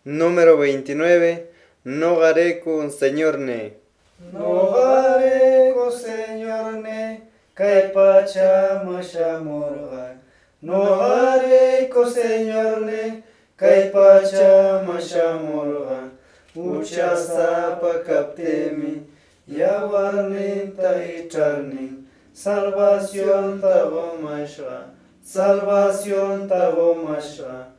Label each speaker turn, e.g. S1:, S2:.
S1: Número 29. Nogareku Señor ne.
S2: Nogareku Señor ne, kay pachamamurqa. Nogareku Señor ne, kay pachamamurqa. Uchasapa kaptimi, yawarninta icharnin, salvación ta gomashqa.